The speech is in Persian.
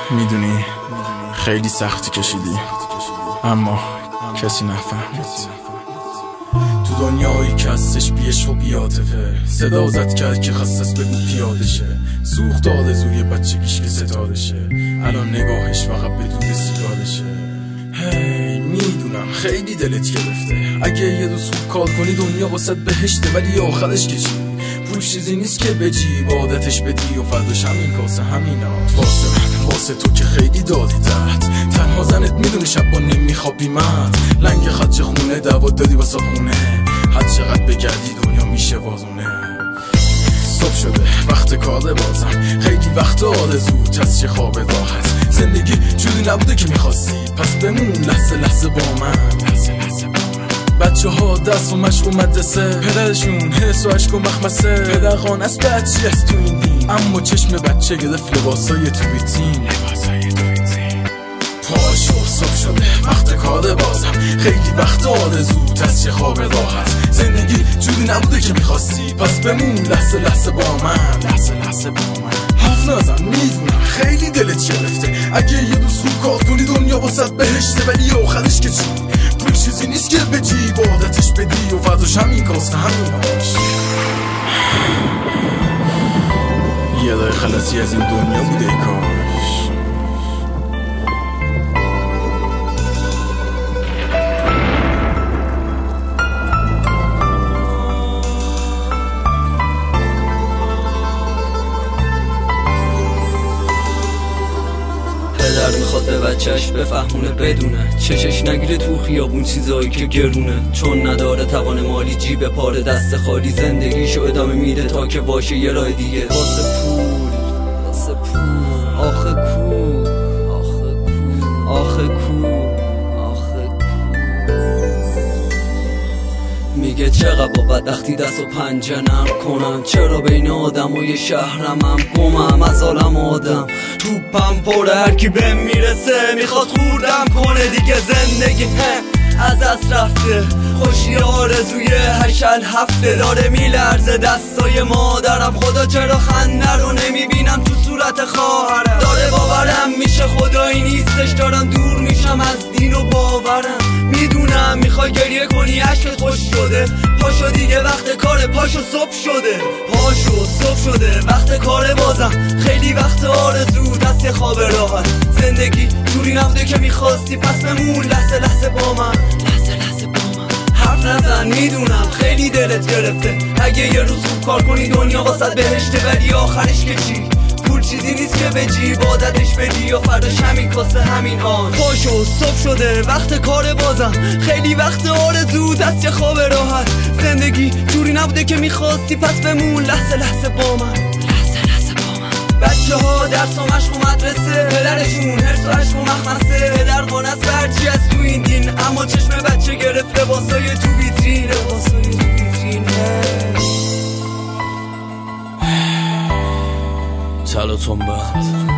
میدونی خیلی سختی کشیدی اما کسی نفهمید. تو دنیایی که هستش بیش و بیاتفه صدا زد کرد که خستست بگو پیاده شه. سوخت آرزوی بچگیش که ستاره شه، الان نگاهش فقط به دود سیگاره شه. هی میدونم خیلی دلت گرفته، اگه یه روز خوب کار کنی دنیا واسه بهشته، ولی آخرش که چی؟ پول چیزی نیست که بجی عادتش بدی و فرداش همین کاسه همینات. واسه من واسه تو که خیلی دادی دهت، تنها زنت میدونه شبا نمیخوابی مات. لنگ خدچه خونه دوات دادی واسه خونه، هر چقدر بگردی دنیا میشه وازونه. صبح شده وقت کار بازم، خیلی وقت آرزوت از چه خواب راحت. زندگی جوری نبوده که میخواستی، پس بمون لحظه لحظه با من. بچه ها دست و مشق و مدرسه، پدرشون حس و عشق و مخمسه. پدر خان از بچی از تو این دین، اما چشم بچه گرفت لباسای تو بیتین. پاشو صبح شده وقت کار بازم، خیلی وقت آرزوت از چه خواب راحت. زندگی جوری نبوده که میخواستی، پس بمون لحظه لحظه با من. حرف نزن میدونم خیلی دلت گرفته، اگه یه روز خوب کار کنی دنیا واسه بهشته، ولی آخرش که چی؟ پول چیزی نیست که بجی عادتش بدی و فرداش همین کاسته همیناش. یه راه خلاصی از این دنیا بوده ای کاش. پدر میخواد به بچهش بفهمونه بدونه، چشش نگیره تو خیابون چیزایی که گرونه. چون نداره توان مالی جیب پاره دست خالی، زندگیشو ادامه میده تا که باشه یه راه دیگه. واسه پول آخه کو میگه چقدر با بدبختی دست و پنجه نرم کنم. چرا بین آدم و یه شهرمم گمم از عالم آدم. توپم پره هرکی بهم میرسه میخواد خوردم کنه دیگه. زندگی از دست رفته، خوشی آرزوی هشل هفته داره میلرزه دستای مادرم. خدا چرا خنده رو نمیبینم تو صورت خواهرم. داره باورم میشه خدایی نیستش، دارم دور میشم از دین و باورم. میدونم میخوای گریه کنی عشقت خوش شده، پاشو دیگه وقت کار، پاشو صبح شده. پاشو صبح شده وقت کار بازم، خیلی وقت آرزو دست یه خواب راحت. زندگی جوری نبوده که میخواستی، پس بمون لحظه لحظه با من. حرف نزن میدونم خیلی دلت گرفته، اگه یه روز خوب کار کنی دنیا واسه بهشته، ولی آخرش که چی؟ پول چیزی نیست که بجی عادتش بدی و فرداش همین کاسه همین آن. پاشو صبح شده وقت کار بازم، خیلی وقت آرزو دست یه خواب راحت. زندگی جوری نبوده که میخواستی، پس بمون لحظه لحظه با من. بچه ها درس و مشق و مدرسه، پدرشون حرص و عشق و مخمسه. پدر خانه است هرچی از تو این دین، اما چشم بچه گرفت لباسای تو ویترین. تل و تنبه